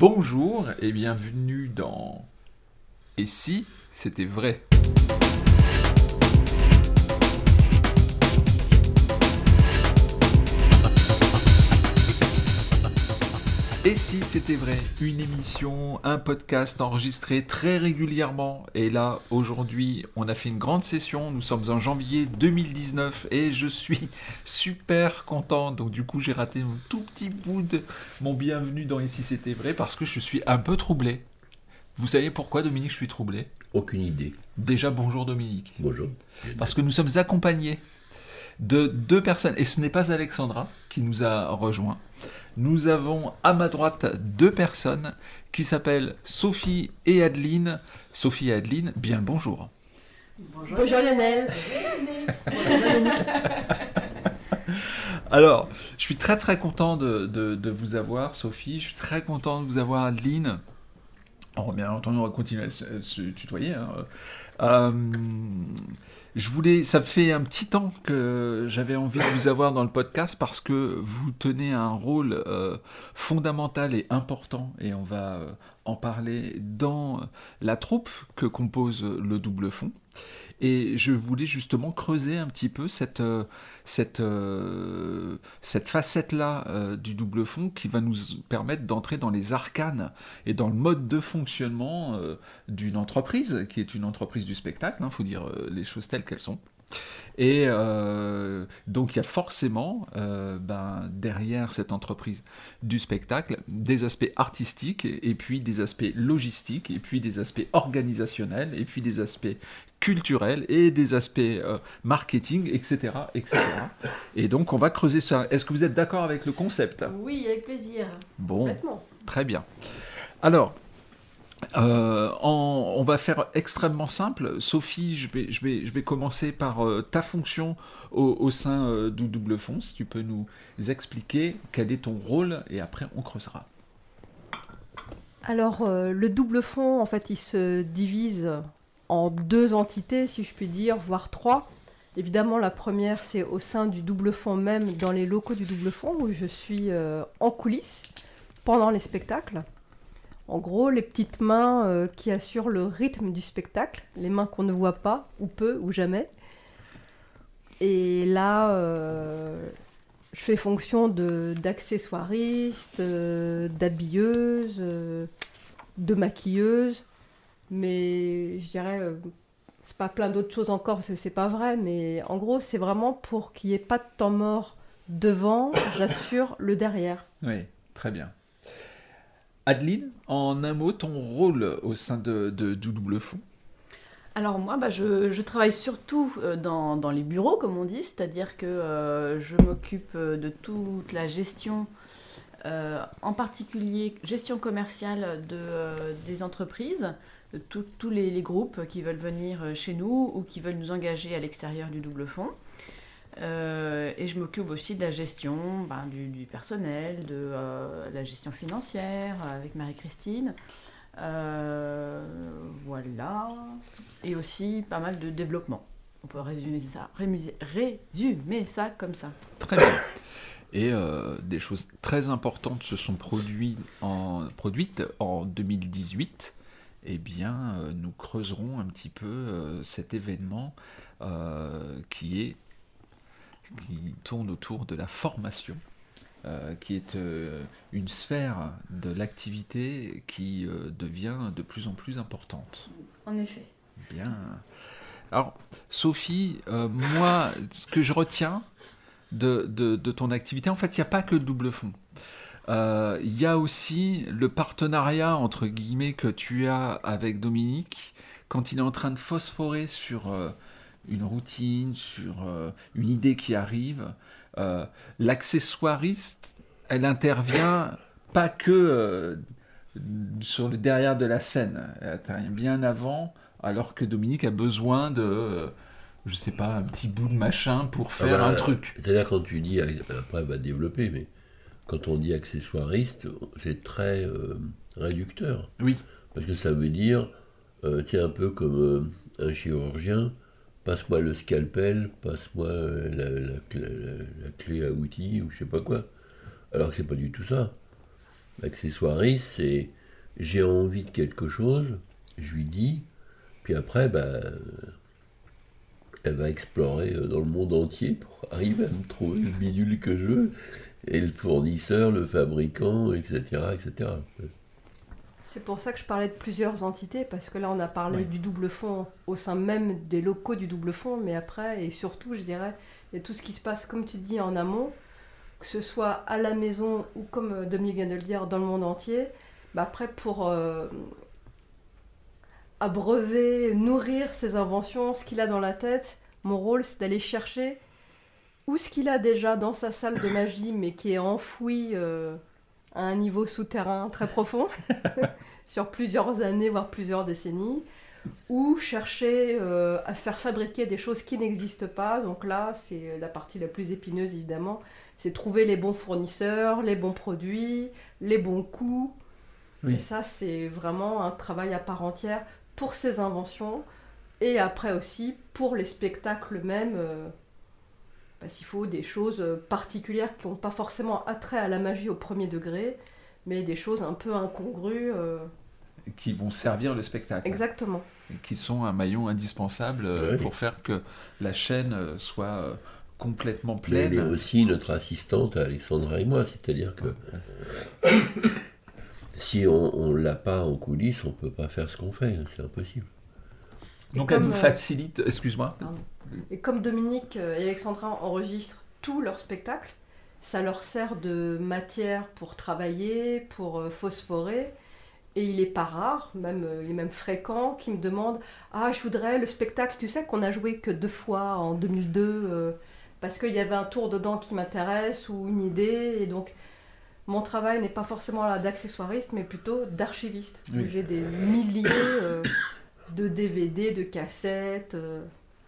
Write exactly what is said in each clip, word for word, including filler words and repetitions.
Bonjour et bienvenue dans Et si c'était vrai ? Et si c'était vrai, une émission, un podcast enregistré très régulièrement. Et là, aujourd'hui, on a fait une grande session. Nous sommes en janvier deux mille dix-neuf et je suis super content. Donc du coup, j'ai raté un tout petit bout de mon bienvenue dans Et si c'était vrai parce que je suis un peu troublé. Vous savez pourquoi, Dominique, je suis troublé ? Aucune idée. Déjà, bonjour Dominique. Bonjour. Parce que nous sommes accompagnés de deux personnes. Et ce n'est pas Alexandra qui nous a rejoints. Nous avons à ma droite deux personnes qui s'appellent Sophie et Adeline. Sophie et Adeline, bien le bonjour. Bonjour, bonjour Lionel. Bonjour Dominique. Alors, je suis très très content de, de, de vous avoir, Sophie. Je suis très content de vous avoir, Adeline. Alors, bien entendu, on va continuer à se, se tutoyer. Hein. Euh, je voulais, ça fait un petit temps que j'avais envie de vous avoir dans le podcast parce que vous tenez un rôle euh, fondamental et important, et on va euh, en parler dans la troupe que compose le Double Fond. Et je voulais justement creuser un petit peu cette, cette, euh, cette facette-là euh, du Double Fond qui va nous permettre d'entrer dans les arcanes et dans le mode de fonctionnement euh, d'une entreprise, qui est une entreprise du spectacle, il hein, faut dire euh, les choses telles qu'elles sont. Et euh, donc il y a forcément euh, ben, derrière cette entreprise du spectacle des aspects artistiques et puis des aspects logistiques et puis des aspects organisationnels et puis des aspects culturels et des aspects euh, marketing, et cetera, et cetera. Et donc on va creuser ça. Est-ce que vous êtes d'accord avec le concept ? Oui, avec plaisir. Bon, très bien. Alors, Euh, en, on va faire extrêmement simple. Sophie, je vais, je vais, je vais commencer par euh, ta fonction au, au sein euh, du Double Fond. Si tu peux nous expliquer quel est ton rôle et après on creusera. Alors, euh, le Double Fond, en fait, il se divise en deux entités, si je puis dire, voire trois. Évidemment, la première, c'est au sein du Double Fond même, dans les locaux du Double Fond, où je suis euh, en coulisses pendant les spectacles. En gros, les petites mains euh, qui assurent le rythme du spectacle, les mains qu'on ne voit pas, ou peu, ou jamais. Et là, euh, je fais fonction de, d'accessoiriste, euh, d'habilleuse, euh, de maquilleuse. Mais je dirais, euh, c'est pas plein d'autres choses encore, parce que c'est pas vrai. Mais en gros, c'est vraiment pour qu'il n'y ait pas de temps mort devant, j'assure le derrière. Oui, très bien. Adeline, en un mot, ton rôle au sein de, de, du Double Fond ? Alors moi, bah, je, je travaille surtout dans, dans les bureaux, comme on dit, c'est-à-dire que euh, je m'occupe de toute la gestion, euh, en particulier gestion commerciale de, euh, des entreprises, de tous les, les groupes qui veulent venir chez nous ou qui veulent nous engager à l'extérieur du Double Fond. Euh, et je m'occupe aussi de la gestion ben, du, du personnel, de euh, la gestion financière avec Marie-Christine. Euh, voilà. Et aussi pas mal de développement. On peut résumer ça, rémuser, résumer ça comme ça. Très bien. Et euh, des choses très importantes se sont produites en, produites en deux mille dix-huit. Eh bien, euh, nous creuserons un petit peu euh, cet événement euh, qui est qui tourne autour de la formation, euh, qui est euh, une sphère de l'activité qui euh, devient de plus en plus importante. En effet. Bien. Alors, Sophie, euh, moi, ce que je retiens de, de, de ton activité, en fait, il n'y a pas que le Double Fond. Euh, il y a aussi le partenariat, entre guillemets, que tu as avec Dominique, quand il est en train de phosphorer sur... Euh, une routine, sur euh, une idée qui arrive. Euh, l'accessoiriste, elle intervient pas que euh, sur le derrière de la scène, elle intervient bien avant, alors que Dominique a besoin de, euh, je sais pas, un petit bout de machin pour faire ah bah, un truc. C'est-à-dire quand tu dis, après elle va développer, mais quand on dit accessoiriste, c'est très euh, réducteur. Oui. Parce que ça veut dire, euh, tiens, un peu comme euh, un chirurgien, passe-moi le scalpel, passe-moi la, la, la, la clé à outils ou je sais pas quoi. Alors que c'est pas du tout ça. L'accessoiriste, c'est j'ai envie de quelque chose, je lui dis, puis après, bah, elle va explorer dans le monde entier pour arriver à me trouver le bidule que je veux, et le fournisseur, le fabricant, et cetera, et cetera. C'est pour ça que je parlais de plusieurs entités, parce que là on a parlé Oui. du double fond au sein même des locaux du double fond, mais après, et surtout je dirais, il y a tout ce qui se passe, comme tu dis, en amont, que ce soit à la maison ou comme Dominique vient de le dire, dans le monde entier. Bah après, pour euh, abreuver, nourrir ses inventions, ce qu'il a dans la tête, mon rôle c'est d'aller chercher ou ce qu'il a déjà dans sa salle de magie, mais qui est enfoui euh, à un niveau souterrain très profond, sur plusieurs années, voire plusieurs décennies, ou chercher euh, à faire fabriquer des choses qui n'existent pas. Donc là, c'est la partie la plus épineuse, évidemment, c'est trouver les bons fournisseurs, les bons produits, les bons coûts. Oui. Et ça, c'est vraiment un travail à part entière pour ces inventions, et après aussi pour les spectacles eux-mêmes. Euh, Parce qu'il faut des choses particulières qui n'ont pas forcément attrait à la magie au premier degré, mais des choses un peu incongrues. Euh... Qui vont servir le spectacle. Exactement. Et qui sont un maillon indispensable euh, Oui. pour faire que la chaîne euh, soit euh, complètement Mais pleine. elle est aussi notre assistante à Alexandra et moi, c'est-à-dire que si on ne l'a pas en coulisses, on ne peut pas faire ce qu'on fait, c'est impossible. Donc Et elle comme, vous euh, facilite, excuse-moi. Pardon. Et comme Dominique et Alexandra enregistrent tous leurs spectacles, ça leur sert de matière pour travailler, pour euh, phosphorer. Et il n'est pas rare, même, euh, il est même fréquent, qui me demande « Ah, je voudrais le spectacle, tu sais qu'on a joué que deux fois en deux mille deux, euh, parce qu'il y avait un tour dedans qui m'intéresse ou une idée. » Et donc, mon travail n'est pas forcément là d'accessoiriste, mais plutôt d'archiviste. Oui. J'ai des milliers euh, de D V D, de cassettes. euh,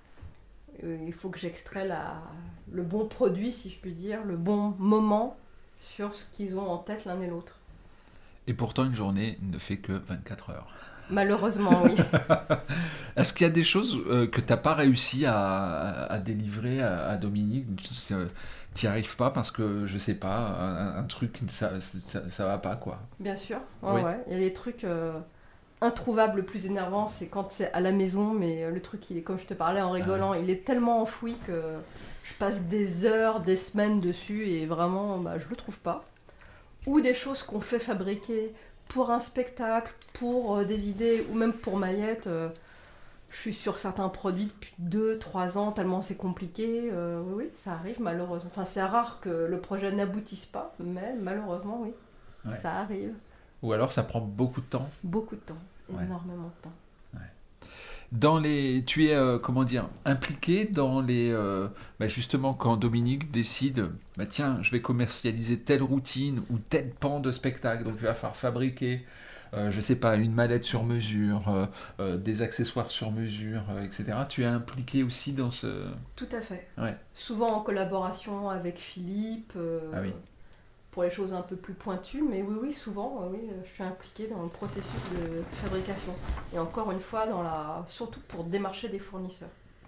euh, il faut que j'extrais la, le bon produit, si je puis dire, le bon moment sur ce qu'ils ont en tête l'un et l'autre. Et pourtant, une journée ne fait que vingt-quatre heures. Malheureusement, oui. Est-ce qu'il y a des choses euh, que tu n'as pas réussi à, à, à délivrer à, à Dominique? Tu n'y arrives pas parce que, je sais pas, un, un truc, ça, ça, ça va pas, quoi. Bien sûr. Ouais, Oui. ouais. Il y a des trucs euh, introuvables. Le plus énervant, c'est quand c'est à la maison, mais euh, le truc, il est, comme je te parlais en rigolant, il est tellement enfoui que je passe des heures, des semaines dessus et vraiment, bah, je le trouve pas. Ou des choses qu'on fait fabriquer pour un spectacle, pour euh, des idées, ou même pour Maillette. euh, je suis sur certains produits depuis deux trois ans, tellement c'est compliqué. euh, oui, oui, ça arrive malheureusement. Enfin, c'est rare que le projet n'aboutisse pas, mais malheureusement, oui, Ouais. ça arrive. Ou alors, ça prend beaucoup de temps. Beaucoup de temps, Ouais. énormément de temps. Dans les, tu es, euh, comment dire, impliqué dans les... euh, bah justement, quand Dominique décide, bah tiens, je vais commercialiser telle routine ou tel pan de spectacle, donc il va falloir fabriquer, euh, je sais pas, une mallette sur mesure, euh, euh, des accessoires sur mesure, euh, et cetera. Tu es impliqué aussi dans ce... Tout à fait. Ouais. Souvent en collaboration avec Philippe, euh, Ah oui. pour les choses un peu plus pointues, mais oui, oui, souvent, euh, oui, je suis impliquée dans le processus de fabrication. Et encore une fois, dans la... surtout pour démarcher des fournisseurs.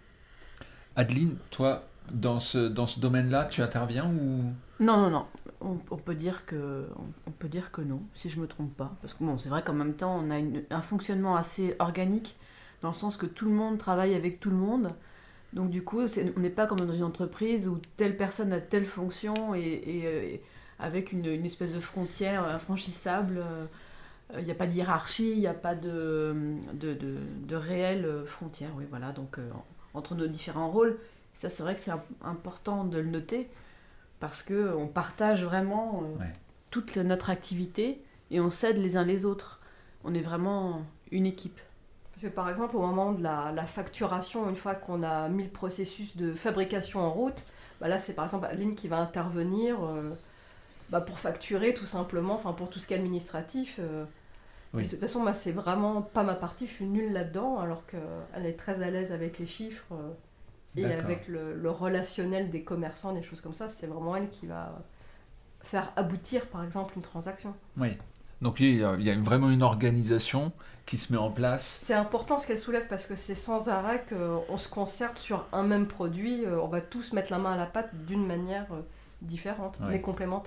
Adeline, toi, dans ce, dans ce domaine-là, tu interviens ou... Non, non, non. On, on peut dire que, on, on peut dire que non, si je me trompe pas. Parce que bon, c'est vrai qu'en même temps, on a une- un fonctionnement assez organique, dans le sens que tout le monde travaille avec tout le monde. Donc du coup, c'est- on n'est pas comme dans une entreprise où telle personne a telle fonction et, et, euh, et avec une, une espèce de frontière infranchissable. Il n'y a pas de hiérarchie, il n'y a pas de, de, de, de réelle frontière. Oui, voilà. Donc euh, entre nos différents rôles, ça c'est vrai que c'est im- important de le noter. Parce qu'on partage vraiment euh, Ouais. toute notre activité et on s'aide les uns les autres. On est vraiment une équipe. Parce que par exemple, au moment de la, la facturation, une fois qu'on a mis le processus de fabrication en route, bah là c'est par exemple Adeline qui va intervenir euh, bah pour facturer tout simplement, enfin pour tout ce qui est administratif. euh. Oui. Parce que de toute façon, moi c'est vraiment pas ma partie, je suis nulle là-dedans, alors qu'elle est très à l'aise avec les chiffres euh, et D'accord. avec le, le relationnel des commerçants, des choses comme ça. C'est vraiment elle qui va faire aboutir par exemple une transaction. Oui. Donc il y a, il y a vraiment une organisation qui se met en place. C'est important ce qu'elle soulève parce que c'est sans arrêt qu'on se concerte sur un même produit. euh, On va tous mettre la main à la pâte d'une manière euh, différente, Ouais. mais complémentaire.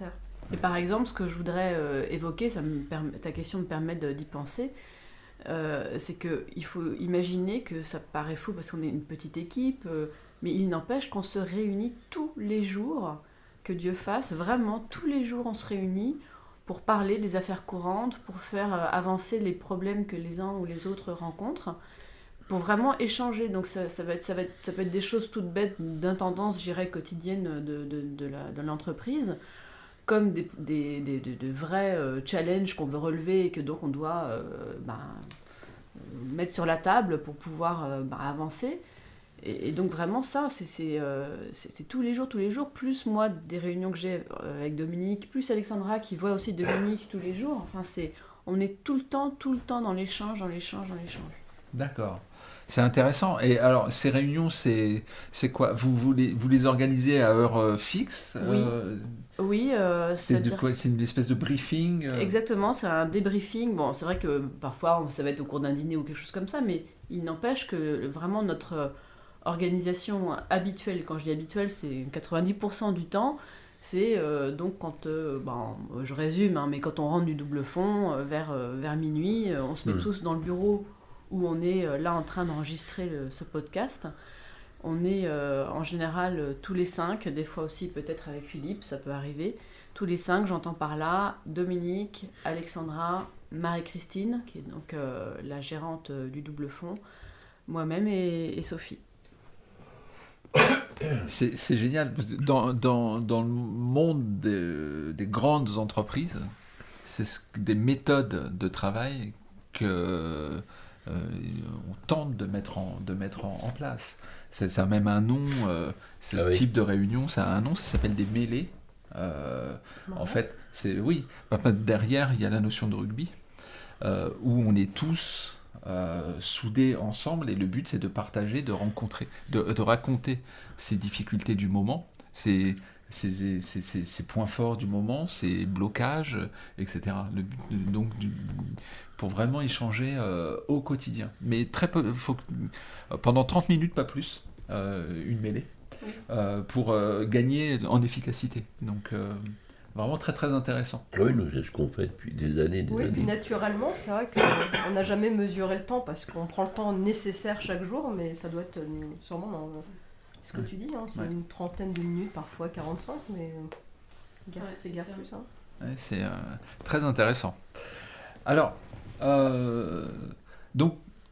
Et par exemple, ce que je voudrais euh, évoquer, ça me permet, ta question me permet de, d'y penser, euh, c'est qu'il faut imaginer que ça paraît fou parce qu'on est une petite équipe, euh, mais il n'empêche qu'on se réunit tous les jours, que Dieu fasse, vraiment tous les jours on se réunit pour parler des affaires courantes, pour faire euh, avancer les problèmes que les uns ou les autres rencontrent, pour vraiment échanger. Donc ça, ça, va être, ça, va être, ça peut être des choses toutes bêtes d'intendance, je dirais, quotidienne de, de, de, la, de l'entreprise, comme des, des, des, de, de vrais euh, challenges qu'on veut relever et que donc on doit euh, bah, mettre sur la table pour pouvoir euh, bah, avancer. Et, et donc vraiment ça, c'est, c'est, euh, c'est, c'est tous les jours, tous les jours, plus moi des réunions que j'ai euh, avec Dominique, plus Alexandra qui voit aussi Dominique tous les jours. Enfin, c'est, on est tout le temps, tout le temps dans l'échange, dans l'échange, dans l'échange. D'accord. C'est intéressant. Et alors, ces réunions, c'est, c'est quoi vous, vous, les, vous les organisez à heure euh, fixe Oui. euh, Oui, euh, c'est, de c'est-à-dire... quoi, c'est une espèce de briefing euh... Exactement, c'est un débriefing. Bon, c'est vrai que parfois, ça va être au cours d'un dîner ou quelque chose comme ça, mais il n'empêche que vraiment notre organisation habituelle, quand je dis habituelle, c'est quatre-vingt-dix pour cent du temps, c'est euh, donc quand, euh, ben, je résume, hein, mais quand on rentre du double fond, euh, vers, euh, vers minuit, euh, on se met mmh. tous dans le bureau où on est euh, là en train d'enregistrer le, ce podcast. On est euh, en général euh, tous les cinq, des fois aussi peut-être avec Philippe, ça peut arriver. Tous les cinq, j'entends par là Dominique, Alexandra, Marie-Christine, qui est donc euh, la gérante euh, du double fond, moi-même et, et Sophie. C'est, c'est génial. Dans, dans, dans le monde des, des grandes entreprises, c'est ce, des méthodes de travail que euh, on tente de mettre en, de mettre en, en place. C'est, ça a même un nom, euh, c'est ah le oui. type de réunion, ça a un nom, ça s'appelle des mêlées. Euh, en fait, c'est oui. Enfin, derrière, il y a la notion de rugby euh, où on est tous euh, soudés ensemble et le but c'est de partager, de rencontrer, de, de raconter ces difficultés du moment, ces, ces, ces, ces, ces points forts du moment, ces blocages, et cetera. Le, donc, du, pour vraiment échanger euh, au quotidien. Mais très peu, faut, pendant trente minutes, pas plus, euh, une mêlée. Oui. Euh, pour euh, gagner en efficacité. Donc, euh, vraiment très très intéressant. Oui, nous, c'est ce qu'on fait depuis des années. Des oui, années. Puis naturellement, c'est vrai qu'on n'a jamais mesuré le temps parce qu'on prend le temps nécessaire chaque jour, mais ça doit être sûrement dans ce que ouais. tu dis, hein, c'est ouais. une trentaine de minutes, parfois quarante-cinq, mais guère, ouais, c'est, c'est guère ça. plus. Hein. Ouais, c'est euh, très intéressant. Alors, euh, donc,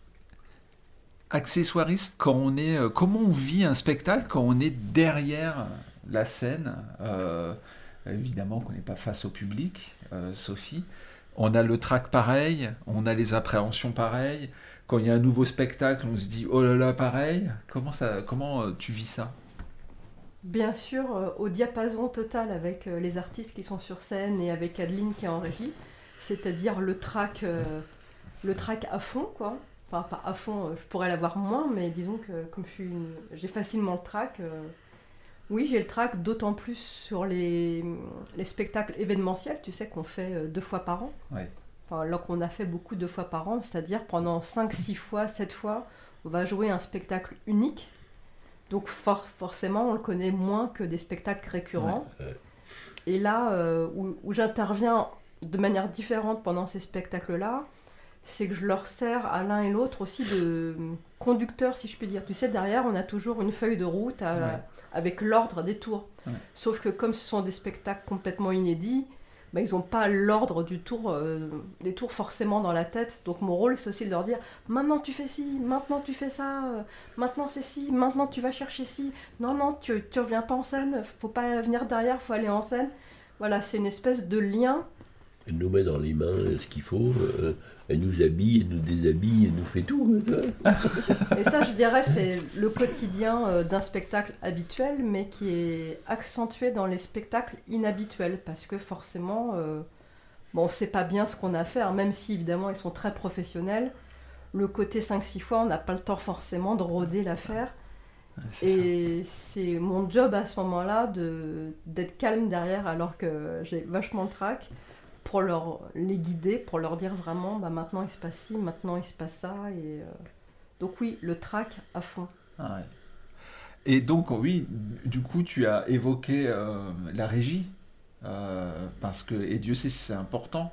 accessoiriste, quand on est, euh, comment on vit un spectacle quand on est derrière la scène, euh, évidemment qu'on n'est pas face au public, euh, Sophie, on a le trac pareil, on a les appréhensions pareilles, quand il y a un nouveau spectacle, on se dit oh là là pareil, comment, ça, comment euh, tu vis ça ? Bien sûr, euh, au diapason total avec euh, les artistes qui sont sur scène et avec Adeline qui est en régie, c'est-à-dire le trac, euh, le trac à fond, quoi. Enfin, pas à fond, je pourrais l'avoir moins, mais disons que comme je suis une... j'ai facilement le trac. Euh... Oui, j'ai le trac, d'autant plus sur les, les spectacles événementiels, tu sais, qu'on fait deux fois par an. Ouais. Enfin, là qu'on a fait beaucoup deux fois par an, c'est-à-dire pendant cinq, six fois, sept fois, on va jouer un spectacle unique. Donc for- forcément, on le connaît moins que des spectacles récurrents. Ouais. Ouais. Et là, euh, où, où j'interviens de manière différente pendant ces spectacles-là, c'est que je leur sers à l'un et l'autre aussi de conducteur, si je puis dire. Tu sais, derrière, on a toujours une feuille de route à, ouais. avec l'ordre des tours. Ouais. Sauf que comme ce sont des spectacles complètement inédits, bah, ils n'ont pas l'ordre du tour, euh, des tours forcément dans la tête. Donc mon rôle, c'est aussi de leur dire « Maintenant tu fais ci, maintenant tu fais ça, euh, maintenant c'est ci, maintenant tu vas chercher ci. Non, non, tu ne reviens pas en scène, faut pas venir derrière, faut aller en scène. » Voilà, c'est une espèce de lien. Elle nous met dans les mains ce qu'il faut, euh, elle nous habille, elle nous déshabille, elle nous fait tout. Et ça, je dirais, c'est le quotidien euh, d'un spectacle habituel, mais qui est accentué dans les spectacles inhabituels, parce que forcément, euh, bon, on ne sait pas bien ce qu'on a à faire, même si évidemment ils sont très professionnels. Le côté cinq six fois, on n'a pas le temps forcément de rôder l'affaire. C'est et ça. C'est mon job à ce moment-là de, d'être calme derrière, alors que j'ai vachement le trac, pour leur, les guider, pour leur dire vraiment, bah maintenant il se passe ci, maintenant il se passe ça. Et, euh... donc oui, le trac à fond. Ah ouais. Et donc oui, du coup tu as évoqué euh, la régie. euh, parce que, et Dieu sait si c'est important,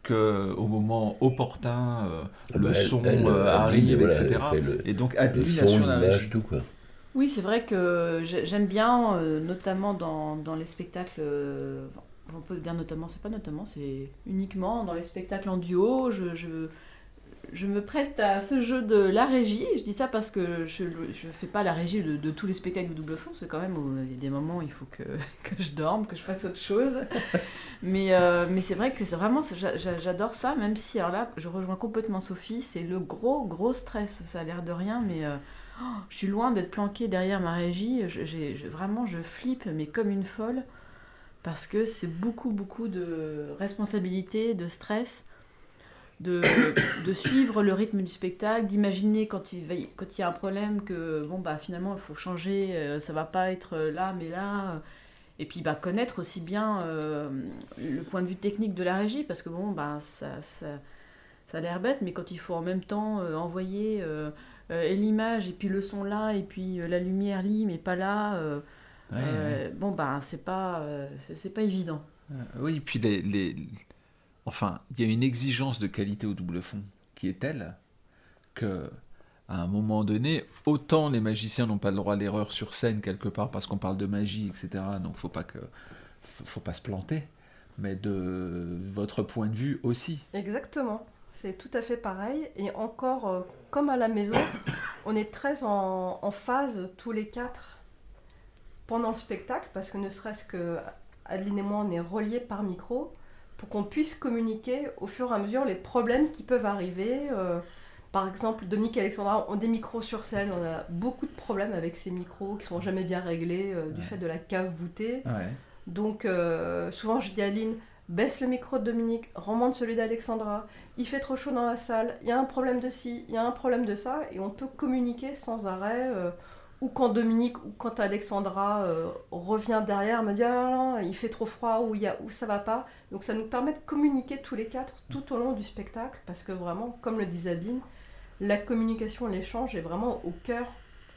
qu'au moment opportun, euh, Ah le bah, elle- son elle, euh, Adeline, arrive, voilà, et cetera. elle fait le- Et donc Le Adeline son, assure la l'image, régie. tout quoi. Oui, c'est vrai que j'ai- j'aime bien, euh, notamment dans, dans les spectacles, euh, on peut dire notamment, c'est pas notamment, c'est uniquement dans les spectacles en duo, je, je, je me prête à ce jeu de la régie. Je dis ça parce que je ne fais pas la régie de, de tous les spectacles de double fond, c'est quand même, où il y a des moments où il faut que, que je dorme, que je fasse autre chose. Mais, euh, mais c'est vrai que c'est vraiment, j'a- j'a- j'adore ça, même si, alors là, je rejoins complètement Sophie, c'est le gros, gros stress, ça a l'air de rien, mais... euh, Oh, je suis loin d'être planquée derrière ma régie. Je, j'ai, je- vraiment, je flippe, mais comme une folle, parce que c'est beaucoup, beaucoup de responsabilité, de stress, de, de suivre le rythme du spectacle, d'imaginer quand il, va y- quand il y a un problème que bon, bah, finalement, il faut changer, euh, ça va pas être là, mais là. Et puis bah, connaître aussi bien euh, le point de vue technique de la régie, parce que bon, bah, ça, ça, ça a l'air bête, mais quand il faut en même temps euh, envoyer... euh, Euh, et l'image, et puis le son là, et puis euh, la lumière lit, mais pas là. Euh, Ouais, euh, bon, ben, c'est pas, euh, c'est, c'est pas évident. ouais. Oui, puis les, les... enfin, il y a une exigence de qualité au double fond qui est telle que, à un moment donné, autant les magiciens n'ont pas le droit à l'erreur sur scène quelque part parce qu'on parle de magie, et cetera. Donc faut pas que, faut, faut pas se planter, mais de votre point de vue aussi. Exactement, c'est tout à fait pareil. Et encore, euh, comme à la maison, on est très en, en phase tous les quatre pendant le spectacle, parce que ne serait-ce que Adeline et moi, on est reliés par micro, pour qu'on puisse communiquer au fur et à mesure les problèmes qui peuvent arriver. Euh, par exemple, Dominique et Alexandra ont des micros sur scène, on a beaucoup de problèmes avec ces micros qui sont jamais bien réglés euh, du Ouais. fait de la cave voûtée. Ouais. Donc euh, souvent je dis à Aline, baisse le micro de Dominique, remonte celui d'Alexandra, il fait trop chaud dans la salle, il y a un problème de ci, il y a un problème de ça, et on peut communiquer sans arrêt, euh, ou quand Dominique ou quand Alexandra euh, revient derrière, me dit ah non, il fait trop froid, ou, il y a, ou ça va pas. Donc ça nous permet de communiquer tous les quatre tout au long du spectacle, parce que vraiment, comme le disait Adeline, la communication, l'échange est vraiment au cœur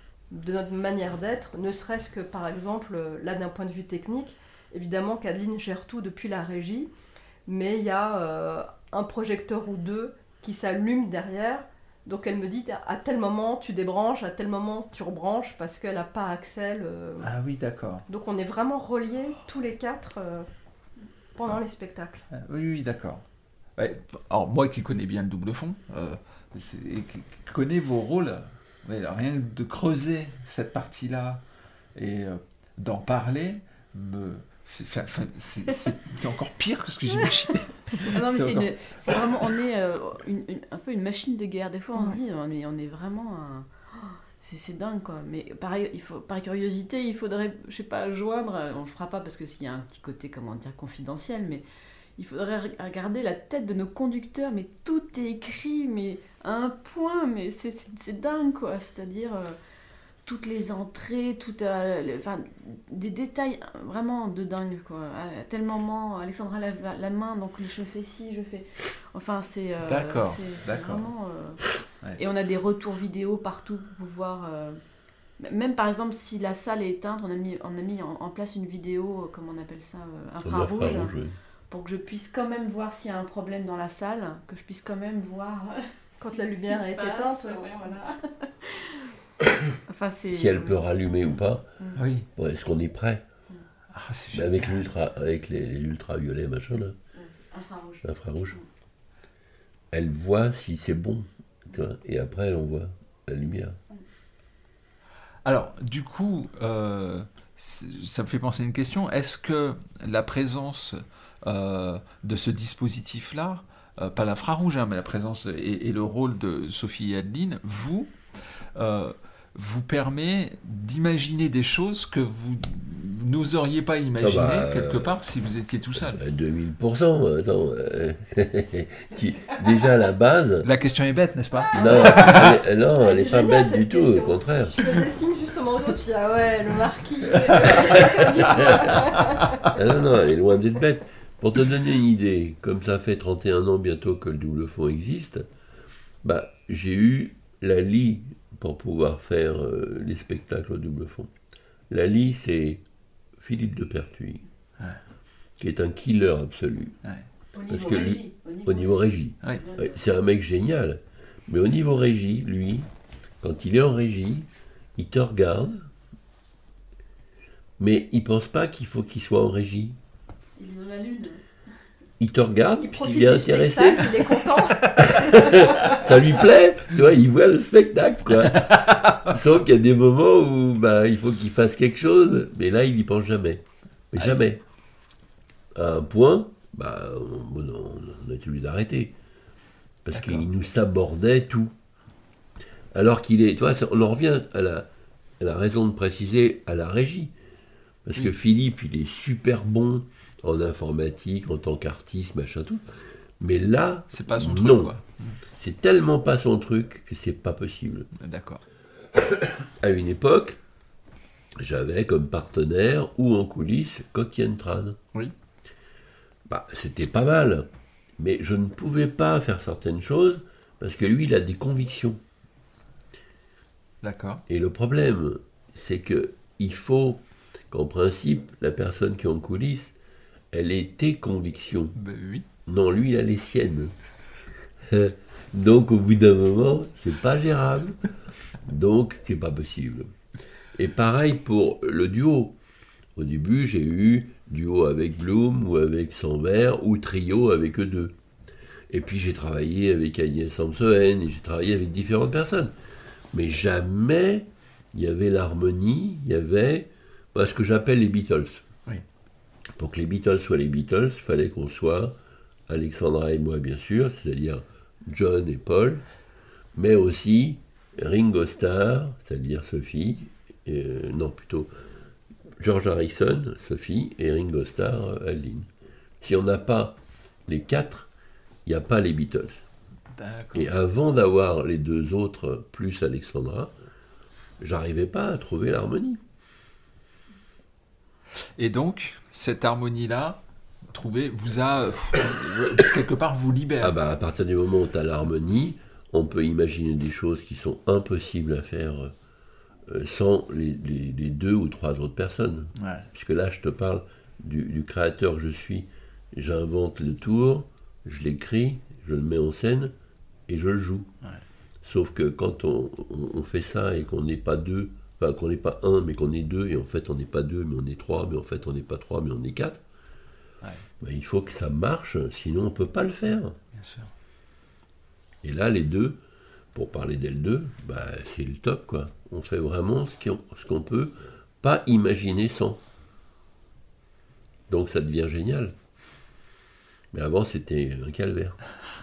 de notre manière d'être, ne serait-ce que par exemple, là d'un point de vue technique, évidemment qu'Adeline gère tout depuis la régie, mais il y a euh, un projecteur ou deux qui s'allume derrière, donc elle me dit à tel moment tu débranches, à tel moment tu rebranches, parce qu'elle n'a pas accès. Le... Ah oui, d'accord. Donc on est vraiment reliés tous les quatre euh, pendant les spectacles. Ah, oui, oui, d'accord. Ouais, alors moi qui connais bien le double fond, euh, c'est- et qui qui connais vos rôles, ouais, rien que de creuser cette partie-là et euh, d'en parler, me... c'est, enfin, c'est, c'est- c'est encore pire que ce que j'imaginais. Ah non, mais C'est c'est, encore- une- c'est vraiment, on est euh, une- une- un peu une machine de guerre. Des fois, on se Ouais. dit, on est, on est vraiment un... oh, C'est, c'est dingue, quoi. Mais pareil, il faut, par curiosité, il faudrait, je sais pas, joindre, on le fera pas parce que s'il y a un petit côté, comment dire, confidentiel, mais il faudrait re- regarder la tête de nos conducteurs, mais tout est écrit, mais à un point, mais c'est, c'est, c'est dingue, quoi. C'est-à-dire... euh, toutes les entrées, tout, euh, le- enfin, des détails vraiment de dingue, quoi. À tel moment, Alexandra lève la, la main, donc je fais ci, je fais... Enfin, c'est... euh, D'accord, c'est, c'est d'accord. vraiment... euh, Ouais. Et on a des retours vidéo partout pour pouvoir... euh, Même par exemple, si la salle est éteinte, on a mis, on a mis en, en place une vidéo, euh, comment on appelle ça, euh, Comme infrarouge, infrarouge, oui. pour que je puisse quand même voir s'il y a un problème dans la salle, que je puisse quand même voir... Quand ce la qui- ce qui lumière se est passe, éteinte. ouais, voilà. Enfin, c'est... Si elle peut rallumer ou pas, Oui. bon, est-ce qu'on est prêt? Ah, c'est Mais avec génial. l'ultra, avec les, les ultraviolets, machin, là, Infrarouge. infrarouge, elle voit si c'est bon, tu vois, et après elle envoie la lumière. Alors, du coup, euh, c'est- ça me fait penser à une question. Est-ce que la présence euh, de ce dispositif-là, euh, pas l'infrarouge, hein, mais la présence et, et le rôle de Sophie et Adeline, vous, euh, vous permet d'imaginer des choses que vous n'oseriez pas imaginer Ah bah, quelque part si vous étiez tout seul? À deux mille pour cent, attends. euh, qui- déjà, la base, La question est bête, n'est-ce pas? non, elle est, non, elle est pas Génial, bête cette du tout, au question. contraire. Je faisais signe justement aux autres, je dis ah ouais, le marquis. Ah non, non, elle est loin d'être bête. Pour te donner une idée, comme ça fait trente et un ans bientôt que le double fond existe, bah, j'ai eu la L I pour pouvoir faire euh, les spectacles au double fond. La L I, c'est Philippe de Pertuis. Ouais. qui est un killer absolu. Ouais. Au Parce niveau que lui- régie. Au niveau régie. Ouais. Ouais, c'est un mec génial. Mais au niveau régie, lui, quand il est en régie, il te regarde, mais il pense pas qu'il faut qu'il soit en régie. Il est dans la lune. Il te regarde, Il puis profite s'il est du intéressé, spectacle, il est content. ça lui plaît, tu vois, il voit le spectacle, quoi. Sauf qu'il y a des moments où bah, il faut qu'il fasse quelque chose, mais là, il n'y pense jamais. Mais Ah, jamais. À un point, bah, on, on, on a été obligé d'arrêter. Parce D'accord. qu'il nous sabordait tout. Alors qu'il est, tu vois, ça- on en revient à la, à la raison de préciser à la régie. Parce Oui. que Philippe, il est super bon en informatique, en tant qu'artiste, machin tout. Mais là, C'est pas son truc, non. quoi. C'est tellement pas son truc que c'est pas possible. D'accord. À une époque, j'avais comme partenaire ou en coulisses Coquien Tran. Oui. Bah, c'était pas mal, mais je ne pouvais pas faire certaines choses parce que lui, il a des convictions. D'accord. Et le problème, c'est que il faut qu'en principe, la personne qui est en coulisses, elle ait tes convictions. Ben oui. Non, lui, il a les siennes. Donc, au bout d'un moment, c'est pas gérable. Donc, c'est pas possible. Et pareil pour le duo. Au début, j'ai eu duo avec Bloom ou avec Sanver ou trio avec eux deux. Et puis, j'ai travaillé avec Agnès Samsoen et j'ai travaillé avec différentes personnes. Mais jamais il y avait l'harmonie, il y avait bah, ce que j'appelle les Beatles. Oui. Pour que les Beatles soient les Beatles, il fallait qu'on soit Alexandra et moi, bien sûr, c'est-à-dire John et Paul, mais aussi Ringo Starr, c'est-à-dire Sophie, et, euh, non, plutôt George Harrison, Sophie, et Ringo Starr, Adeline. Si on n'a pas les quatre, il n'y a pas les Beatles. D'accord. Et avant d'avoir les deux autres, plus Alexandra, j'arrivais pas à trouver l'harmonie. Et donc, cette harmonie-là, trouvée, vous a, euh, quelque part, vous libère. Ah bah, à partir du moment où tu as l'harmonie, on peut imaginer des choses qui sont impossibles à faire euh, sans les, les- les deux ou trois autres personnes. Ouais. Puisque là, je te parle du, du créateur que je suis. J'invente le tour, je l'écris, je le mets en scène et je le joue. Ouais. Sauf que quand on, on- on fait ça et qu'on n'est pas deux, enfin qu'on n'est pas un, mais qu'on est deux, et en fait on n'est pas deux, mais on est trois, mais en fait on n'est pas trois, mais on est quatre, Ouais. ben, il faut que ça marche, sinon on ne peut pas le faire. Bien sûr. Et là, les deux, pour parler d'elles deux, bah, c'est le top, quoi. On fait vraiment ce qu'on, ce qu'on peut pas imaginer sans. Donc ça devient génial. Mais avant, c'était un calvaire.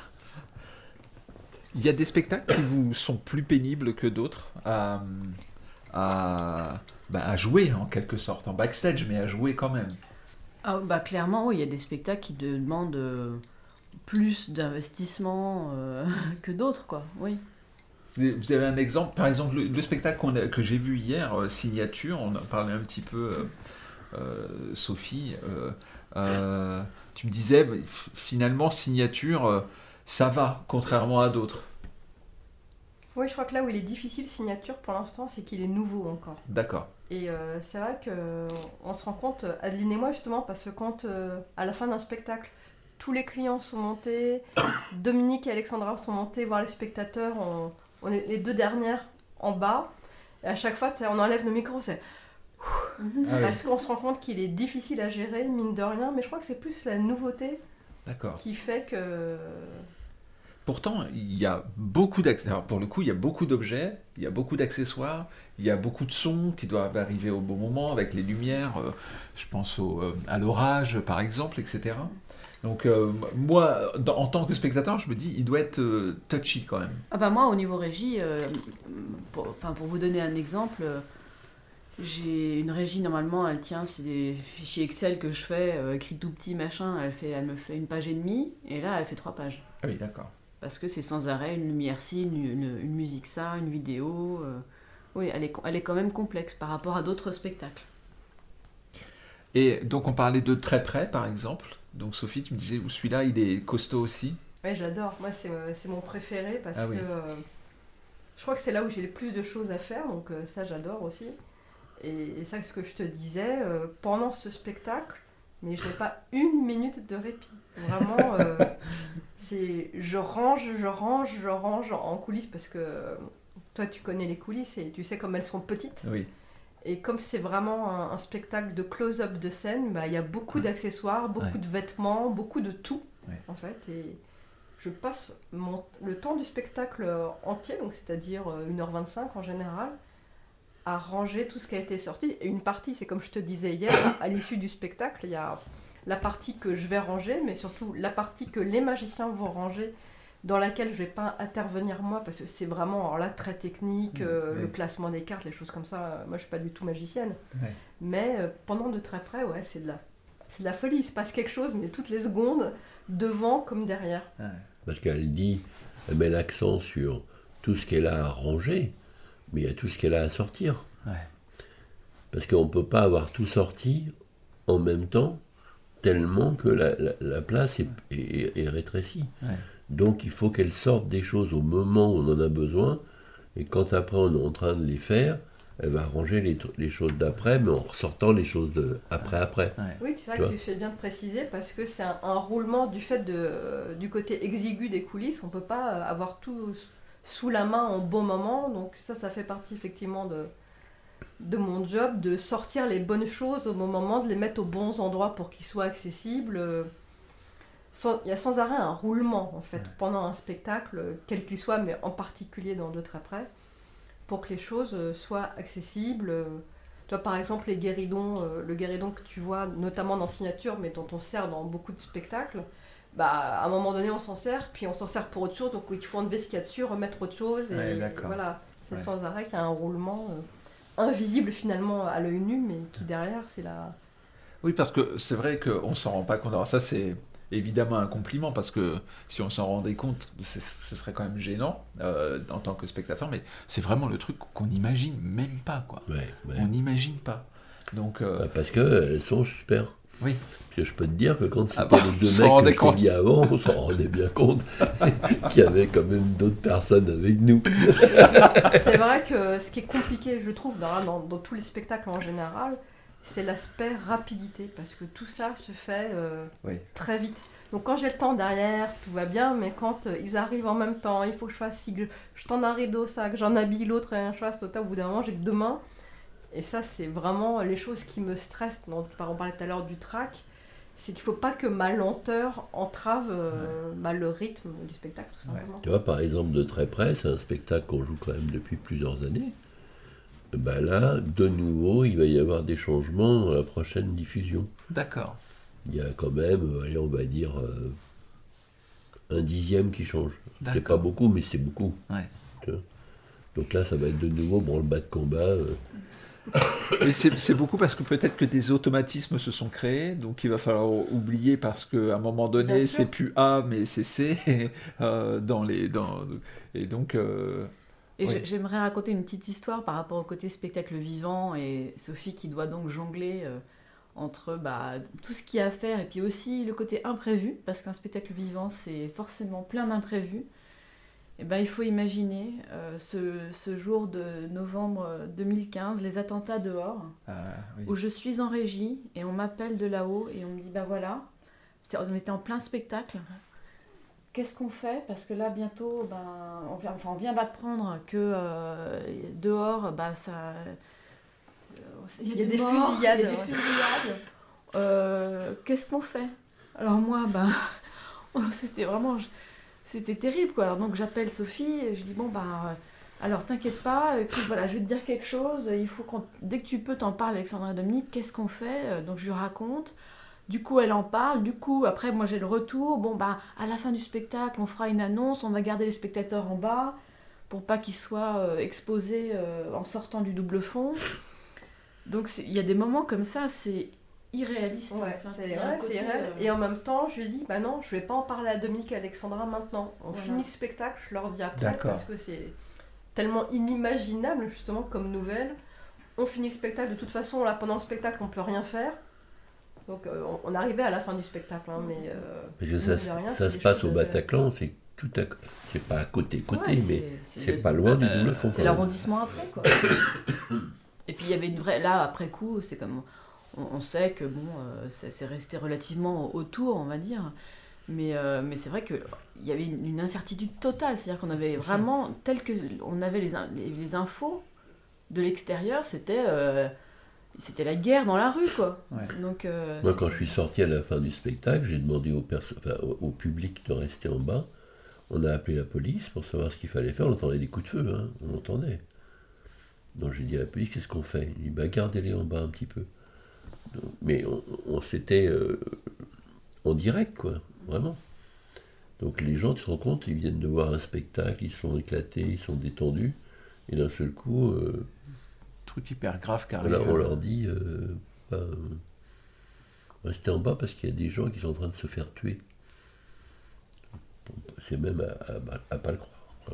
Il y a des spectacles qui vous sont plus pénibles que d'autres à, à, bah, à jouer, en quelque sorte, en backstage, mais à jouer quand même. Ah, bah, clairement, oui, il y a des spectacles qui demandent euh, plus d'investissement euh, que d'autres, quoi. Oui. Vous avez un exemple, par exemple, le, le spectacle qu'on a- que j'ai vu hier, euh, Signature, on en parlait un petit peu, euh, euh, Sophie, euh, euh, tu me disais, bah, f- finalement, Signature, euh, ça va, contrairement à d'autres. Oui, je crois que là où il est difficile, signature, pour l'instant, c'est qu'il est nouveau encore. D'accord. Et euh, c'est vrai qu'on se rend compte, Adeline et moi justement, parce que quand euh, à la fin d'un spectacle, tous les clients sont montés, Dominique et Alexandra sont montés voir les spectateurs, on, on est les deux dernières en bas, et à chaque fois tu sais, on enlève nos micros, c'est Ah oui. parce qu'on se rend compte qu'il est difficile à gérer, mine de rien, mais je crois que c'est plus la nouveauté D'accord. qui fait que... Pourtant, il y a beaucoup d'accessoires. Pour le coup, il y a beaucoup d'objets, il y a beaucoup d'accessoires, il y a beaucoup de sons qui doivent arriver au bon moment avec les lumières. euh, je pense au, euh, à l'orage, par exemple, et cetera. Donc, euh, moi, dans- en tant que spectateur, je me dis, il doit être euh, touchy quand même. Ah bah moi, au niveau régie, euh, pour, enfin, pour vous donner un exemple, euh, j'ai une régie, normalement, elle tient, c'est des fichiers Excel que je fais, euh, écrit tout petit, machin, elle, fait, elle me fait une page et demie, et là, elle fait trois pages. Ah oui, d'accord. Parce que c'est sans arrêt, une lumière ci, une, une- une musique ça, une vidéo. euh, Oui, elle est, elle est quand même complexe par rapport à d'autres spectacles. Et donc, on parlait de très près, par exemple. Donc, Sophie, tu me disais, celui-là, il est costaud aussi. Ouais, j'adore, moi c'est, euh, c'est mon préféré parce Ah oui. que euh, je crois que c'est là où j'ai le plus de choses à faire, donc euh, ça j'adore aussi. Et, et ça, ce que je te disais, euh, pendant ce spectacle, mais je n'ai pas une minute de répit. Vraiment, euh, c'est, je range, je range, je range en coulisses parce que euh, toi, tu connais les coulisses et tu sais comme elles sont petites. Oui. Et comme c'est vraiment un, un spectacle de close-up de scène, bah, il y a beaucoup Ouais. d'accessoires, beaucoup Ouais. de vêtements, beaucoup de tout, Ouais. en fait. Et je passe mon, le temps du spectacle euh, entier, donc c'est-à-dire euh, une heure vingt-cinq en général, à ranger tout ce qui a été sorti. Et une partie, c'est comme je te disais hier, à l'issue du spectacle, il y a la partie que je vais ranger, mais surtout la partie que les magiciens vont ranger, dans laquelle je ne vais pas intervenir moi, parce que c'est vraiment alors là, très technique, euh, Oui. le classement des cartes, les choses comme ça. Moi, je ne suis pas du tout magicienne. Ouais. Mais euh, pendant de très près, ouais, c'est de la, c'est de la folie. Il se passe quelque chose, mais toutes les secondes, devant comme derrière. Ouais. Parce qu'elle dit, elle met l'accent sur tout ce qu'elle a à ranger, mais il y a tout ce qu'elle a à sortir. Ouais. Parce qu'on ne peut pas avoir tout sorti en même temps, tellement que la, la, la place est, est, est rétrécie. Ouais. Donc il faut qu'elle sorte des choses au moment où on en a besoin, et quand après on est en train de les faire, elle va ranger les, les choses d'après, mais en ressortant les choses de après après. Ouais. Oui, c'est vrai Tu que vois. tu fais bien de préciser, parce que c'est un, un roulement du fait de, euh, du côté exigu des coulisses. On ne peut pas euh, avoir tout s- sous la main en bon moment. Donc ça, ça fait partie effectivement de, de mon job, de sortir les bonnes choses au bon moment, de les mettre aux bons endroits pour qu'ils soient accessibles. euh, sans- Il y a sans arrêt un roulement, en fait, Ouais. pendant un spectacle, euh, quel qu'il soit, mais en particulier dans deux très près, pour que les choses euh, soient accessibles. euh. Toi, par exemple, les guéridons, euh, le guéridon que tu vois, notamment dans Signature, mais dont on sert dans beaucoup de spectacles, bah, à un moment donné, on s'en sert, puis on s'en sert pour autre chose, donc il faut enlever ce qu'il y a dessus, remettre autre chose, et, Ouais, et d'accord. voilà. C'est Ouais. sans arrêt qu'il y a un roulement euh, invisible, finalement, à l'œil nu, mais qui, derrière, c'est la... Oui, parce que c'est vrai qu'on ne s'en rend pas compte. Alors ça, c'est évidemment un compliment, parce que si on s'en rendait compte, c'est- ce serait quand même gênant euh, en tant que spectateur, mais c'est vraiment le truc qu'on n'imagine même pas, quoi. Ouais, ouais. On n'imagine pas. Donc, euh, Bah, parce qu'elles sont super. oui. Parce que je peux te dire que quand c'était Ah bon, les on deux s'en mecs que rendait je compte. t'ai dit avant, on s'en rendait bien compte qu'il y avait quand même d'autres personnes avec nous. C'est vrai que ce qui est compliqué, je trouve, dans, dans, dans tous les spectacles en général, c'est l'aspect rapidité, parce que tout ça se fait euh, Oui. très vite. Donc quand j'ai le temps derrière, tout va bien, mais quand euh, ils arrivent en même temps, il faut que je fasse ci, que je, je tende un rideau, ça, que j'en habille l'autre, et je fasse tout ça, au bout d'un moment, j'ai que deux mains. Et ça, c'est vraiment les choses qui me stressent. Donc, on parlait tout à l'heure du track, c'est qu'il ne faut pas que ma lenteur entrave euh, bah, le rythme du spectacle, tout simplement. Tu vois, par exemple, de très près, c'est un spectacle qu'on joue quand même depuis plusieurs années. Ben là, de nouveau, il va y avoir des changements dans la prochaine diffusion. D'accord. Il y a quand même, euh, allez, on va dire, euh, un dixième qui change. C'est D'accord. pas beaucoup, mais c'est beaucoup. Ouais. Tu vois. Donc là, ça va être de nouveau branle-bas de combat. euh. Et c'est c'est beaucoup parce que peut-être que des automatismes se sont créés, donc il va falloir oublier parce qu'à un moment donné, Bien sûr. c'est plus A, mais c'est C. euh, dans les, dans, et donc, euh, Et Oui. j'ai- j'aimerais raconter une petite histoire par rapport au côté spectacle vivant et Sophie qui doit donc jongler euh, entre bah, tout ce qu'il y a à faire et puis aussi le côté imprévu, parce qu'un spectacle vivant c'est forcément plein d'imprévus. Et ben, il faut imaginer euh, ce, ce jour de novembre deux mille quinze, les attentats dehors, ah, oui. où je suis en régie et on m'appelle de là-haut et on me dit bah voilà, c'est- on était en plein spectacle. Qu'est-ce qu'on fait? Parce que là, bientôt, ben, on vient, enfin, on vient d'apprendre que euh, dehors, bah, ça, euh, il y a des morts, fusillades, Il y a des ouais. fusillades. Euh, qu'est-ce qu'on fait? Alors moi, ben, c'était vraiment, c'était terrible, quoi. Alors, donc j'appelle Sophie et je dis bon ben, euh, alors t'inquiète pas, écoute, voilà, je vais te dire quelque chose. Il faut qu'on, dès que tu peux, t'en parles, Alexandra et Dominique. Qu'est-ce qu'on fait? Donc je lui raconte. Du coup, elle en parle. Du coup, après, moi, j'ai le retour. Bon, bah, à la fin du spectacle, on fera une annonce. On va garder les spectateurs en bas pour pas qu'ils soient euh, exposés euh, en sortant du double fond. Donc, c'est- il y a des moments comme ça, c'est irréaliste. Ouais, Enfin, c'est il y a un vrai, côté, c'est vrai. euh, Et en même temps, je lui ai dit, bah non, je vais pas en parler à Dominique et Alexandra maintenant. On Voilà. finit le spectacle, je leur dis après, D'accord. parce que c'est tellement inimaginable, justement, comme nouvelle. On finit le spectacle, de toute façon, là, pendant le spectacle, on peut rien faire. Donc, euh, on, on arrivait à la fin du spectacle, hein, mais... euh, Parce que mine ça, de se- rien, ça c'est se des passe choses au à- Bataclan, c'est tout à, c'est pas à côté côté, ouais, mais c'est- c'est le- pas loin du euh, double fond. C'est quand même. l'arrondissement après, quoi. Et puis il y avait une vraie. Là, après coup, c'est comme. on, on sait que bon, euh, c'est, c'est resté relativement autour, on va dire. Mais, euh, mais c'est vrai qu'il y avait une, une incertitude totale. C'est-à-dire qu'on avait vraiment, tel qu'on avait les, les, les infos de l'extérieur, c'était, euh, c'était la guerre dans la rue, quoi. Ouais. Donc, euh, Moi, c'était... quand je suis sorti à la fin du spectacle, j'ai demandé au, perso- enfin, au, au public de rester en bas. On a appelé la police pour savoir ce qu'il fallait faire. On entendait des coups de feu, hein, on entendait. Donc j'ai dit à la police, qu'est-ce qu'on fait ? Il dit, bah, gardez-les en bas un petit peu. Donc, mais on, on s'était euh, en direct, quoi, vraiment. Donc les gens, tu te rends compte, ils viennent de voir un spectacle, ils sont éclatés, ils sont détendus, et d'un seul coup, euh, Truc hyper grave qui arrive. voilà, on leur dit, euh, bah, euh, restez en bas parce qu'il y a des gens qui sont en train de se faire tuer. C'est même à, à, à pas le croire, quoi.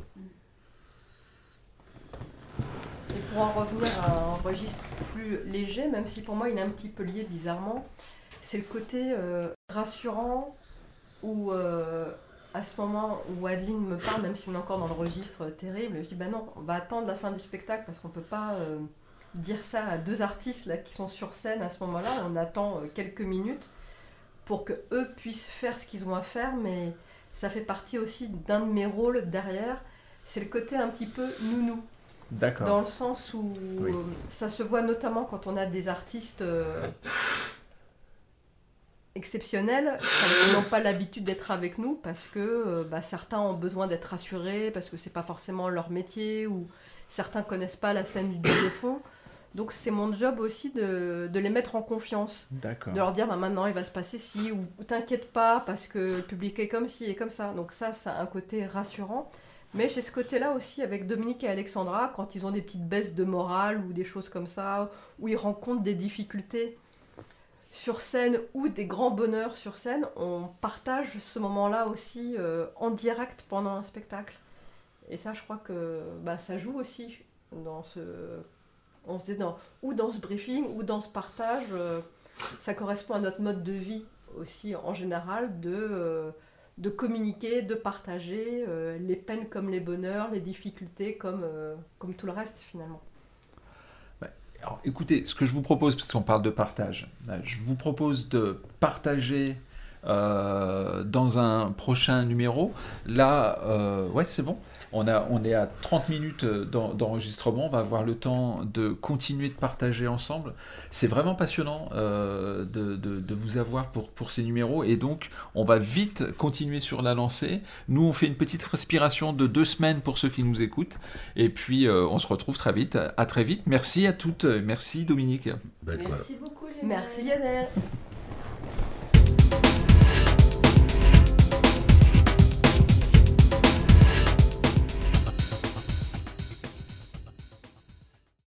Et pour en revenir à un registre plus léger, même si pour moi il est un petit peu lié bizarrement, c'est le côté euh, rassurant où euh, à ce moment où Adeline me parle, même si on est encore dans le registre terrible, je dis bah non, on va attendre la fin du spectacle parce qu'on peut pas euh, dire ça à deux artistes là qui sont sur scène à ce moment-là. On attend euh, quelques minutes pour que eux puissent faire ce qu'ils ont à faire, mais ça fait partie aussi d'un de mes rôles derrière. C'est le côté un petit peu nounou. D'accord. Dans le sens où Oui. euh, ça se voit notamment quand on a des artistes euh, exceptionnels qui n'ont pas l'habitude d'être avec nous parce que euh, bah, certains ont besoin d'être rassurés, parce que c'est pas forcément leur métier, ou certains connaissent pas la scène du double fond. Donc c'est mon job aussi de, de les mettre en confiance, D'accord. de leur dire bah, maintenant il va se passer ci, ou, ou t'inquiète pas parce que le public est comme ci et comme ça. Donc ça, ça a un côté rassurant. Mais j'ai ce côté-là aussi avec Dominique et Alexandra, quand ils ont des petites baisses de morale ou des choses comme ça, où ils rencontrent des difficultés sur scène ou des grands bonheurs sur scène, on partage ce moment-là aussi euh, en direct pendant un spectacle. Et ça, je crois que bah, ça joue aussi dans ce, on se dit dans, ou dans ce briefing ou dans ce partage. Euh, ça correspond à notre mode de vie aussi en général de... Euh, de communiquer, de partager euh, les peines comme les bonheurs, les difficultés comme, euh, comme tout le reste finalement. Alors, écoutez, ce que je vous propose, parce qu'on parle de partage, je vous propose de partager euh, dans un prochain numéro. Là, euh, ouais, c'est bon. On, a, on est à trente minutes d'en, d'enregistrement. On va avoir le temps de continuer de partager ensemble. C'est vraiment passionnant euh, de, de, de vous avoir pour, pour ces numéros. Et donc, on va vite continuer sur la lancée. Nous, on fait une petite respiration de deux semaines pour ceux qui nous écoutent. Et puis, euh, on se retrouve très vite. À très vite. Merci à toutes. Merci Dominique. Ben, quoi. Merci beaucoup, Lionel. Merci Lionel.